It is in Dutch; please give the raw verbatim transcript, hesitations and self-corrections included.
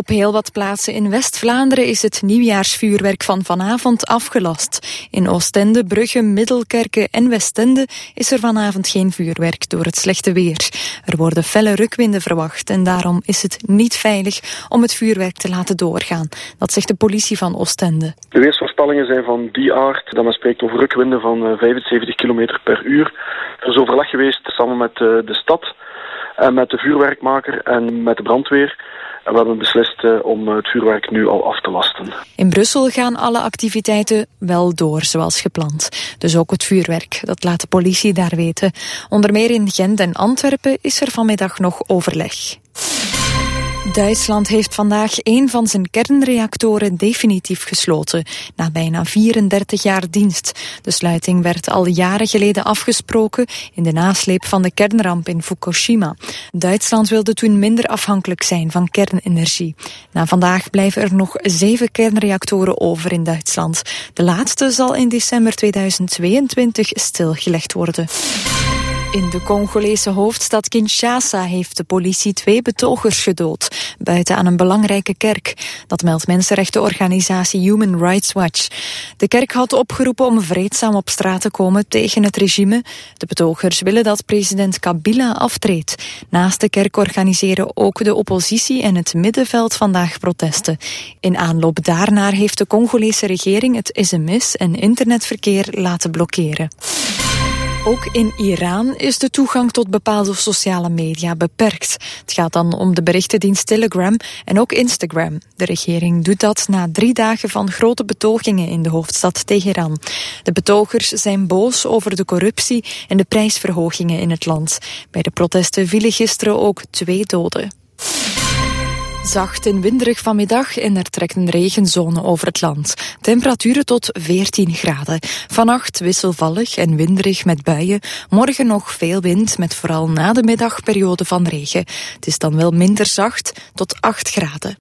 Op heel wat plaatsen in West-Vlaanderen is het nieuwjaarsvuurwerk van vanavond afgelast. In Oostende, Brugge, Middelkerke en Westende is er vanavond geen vuurwerk door het slechte weer. Er worden felle rukwinden verwacht en daarom is het niet veilig om het vuurwerk te laten doorgaan. Dat zegt de politie van Oostende. De weersvoorspellingen zijn van die aard dat men spreekt over rukwinden van vijfenzeventig kilometer per uur. Er is overleg geweest samen met de stad en met de vuurwerkmaker en met de brandweer. En we hebben beslist uh, om het vuurwerk nu al af te lasten. In Brussel gaan alle activiteiten wel door zoals gepland. Dus ook het vuurwerk, dat laat de politie daar weten. Onder meer in Gent en Antwerpen is er vanmiddag nog overleg. Duitsland heeft vandaag een van zijn kernreactoren definitief gesloten, na bijna vierendertig jaar dienst. De sluiting werd al jaren geleden afgesproken in de nasleep van de kernramp in Fukushima. Duitsland wilde toen minder afhankelijk zijn van kernenergie. Na vandaag blijven er nog zeven kernreactoren over in Duitsland. De laatste zal in december tweeduizend tweeëntwintig stilgelegd worden. In de Congolese hoofdstad Kinshasa heeft de politie twee betogers gedood, buiten aan een belangrijke kerk. Dat meldt mensenrechtenorganisatie Human Rights Watch. De kerk had opgeroepen om vreedzaam op straat te komen tegen het regime. De betogers willen dat president Kabila aftreedt. Naast de kerk organiseren ook de oppositie en het middenveld vandaag protesten. In aanloop daarnaar heeft de Congolese regering het sms- en internetverkeer laten blokkeren. Ook in Iran is de toegang tot bepaalde sociale media beperkt. Het gaat dan om de berichtendienst Telegram en ook Instagram. De regering doet dat na drie dagen van grote betogingen in de hoofdstad Teheran. De betogers zijn boos over de corruptie en de prijsverhogingen in het land. Bij de protesten vielen gisteren ook twee doden. Zacht en winderig vanmiddag en er trekt een regenzone over het land. Temperaturen tot veertien graden. Vannacht wisselvallig en winderig met buien. Morgen nog veel wind met vooral na de middag periode van regen. Het is dan wel minder zacht tot acht graden.